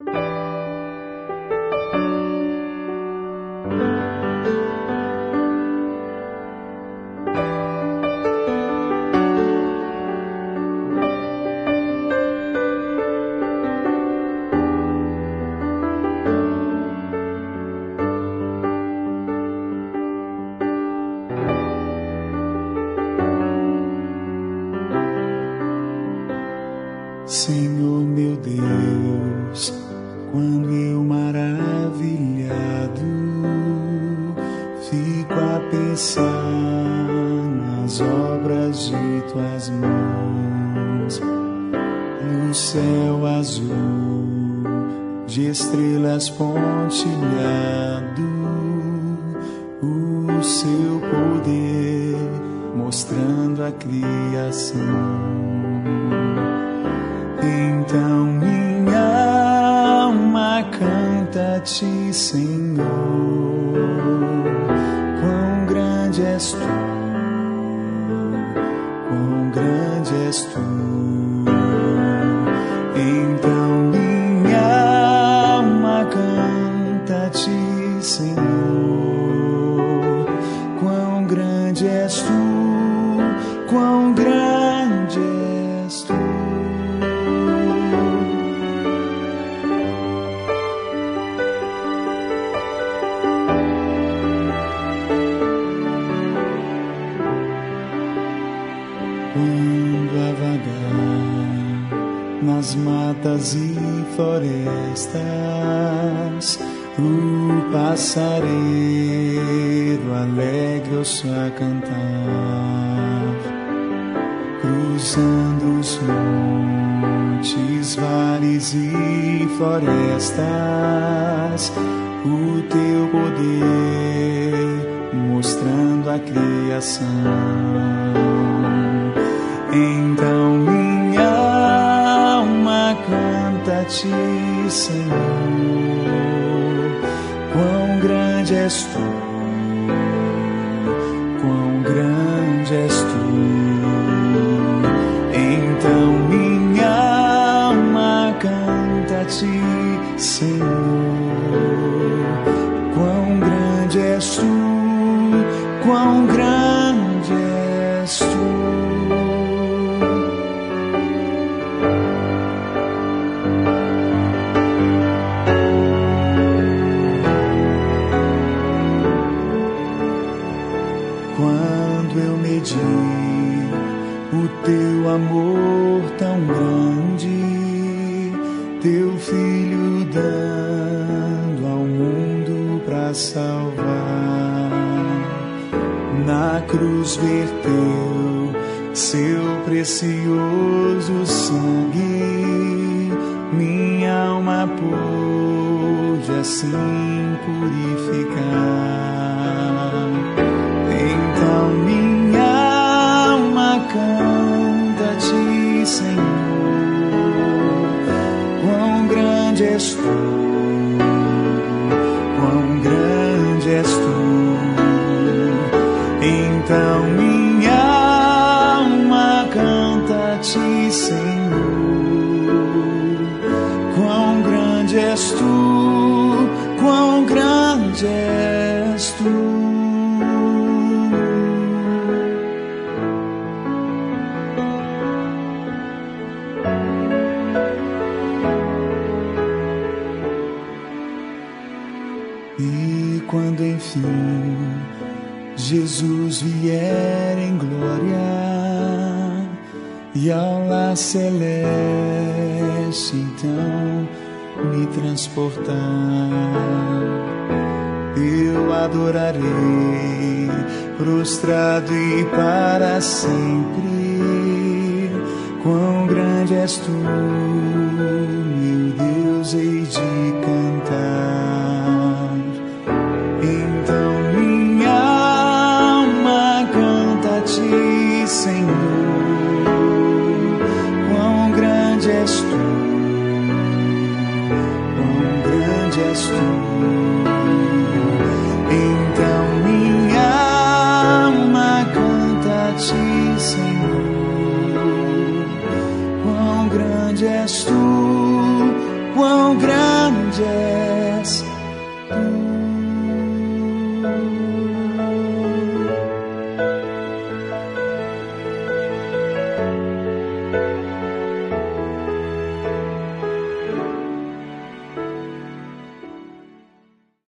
Senhor meu Deus, quando eu maravilhado fico a pensar nas obras de tuas mãos, no céu azul de estrelas pontilhado, o seu poder mostrando a criação. Então minha alma canta-te, Senhor, quão grande és tu, quão grande és tu. Então minha alma canta-te, Senhor, quão grande és tu, quão grande és tu. Quando a vagar nas matas e florestas, o passareiro alegre ouço a cantar, cruzando os montes, vales e florestas, o teu poder mostrando a criação. Então minha alma canta-te, Senhor, quão grande és tu, quão grande és tu. Então minha alma canta-te, Senhor, quão grande és tu, quão grande és tu. Quando eu medir o teu amor tão grande, teu filho dando ao mundo pra salvar, na cruz verteu seu precioso sangue, minha alma pôde assim purificar. Então minha alma canta-te, Senhor, quão grande és tu, quão grande és tu. Então minha alma canta-te, Senhor, quão grande és tu, quão grande és tu. E quando enfim Jesus vier em glória e ao lar celeste então me transportar, eu adorarei prostrado e para sempre. Quão grande és tu, meu Deus, hei de cantar. Então minha alma canta-te, Senhor, quão grande és tu, quão grande és tu. Então minha alma canta-te, Senhor, quão grande és tu, quão grande grande és tu.